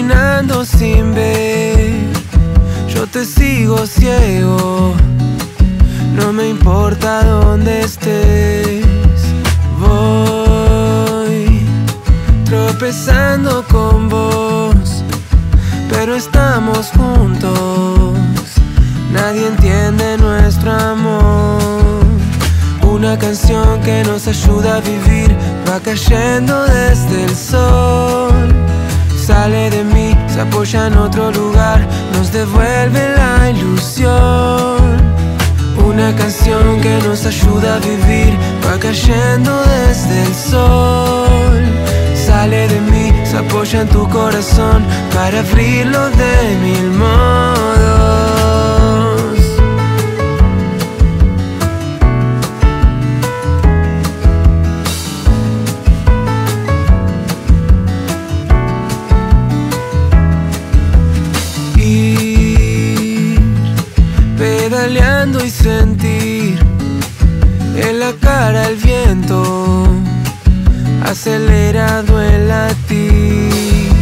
caminando sin ver, yo te sigo ciego, no me importa dónde estés. Voy tropezando con vos, pero estamos juntos, nadie entiende nuestro amor. Una canción que nos ayuda a vivir, va cayendo desde el sol. Sale de mí, se apoya en otro lugar, nos devuelve la ilusión. Una canción que nos ayuda a vivir, va cayendo desde el sol. Sale de mí, se apoya en tu corazón, para abrirlo de mil modos. Pedaleando y sentir en la cara el viento acelerado el latir.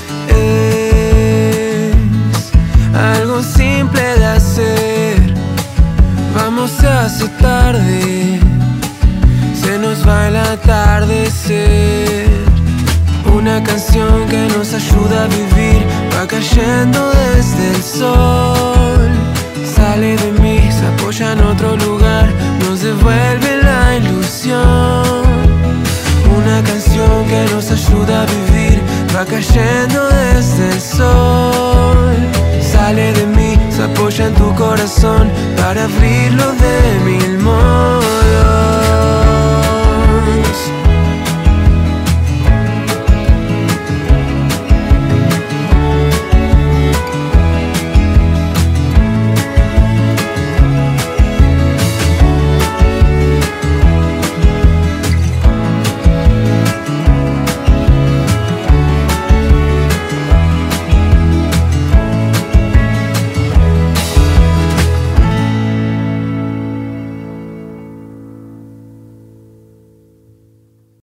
Es algo simple de hacer, vamos, se hace tarde, se nos va el atardecer. Una canción que nos ayuda a vivir, va cayendo desde el sol. Sale de mí, se apoya en otro lugar, nos devuelve la ilusión. Una canción que nos ayuda a vivir, va cayendo desde el sol. Sale de mí, se apoya en tu corazón, para abrirlo de mil modos.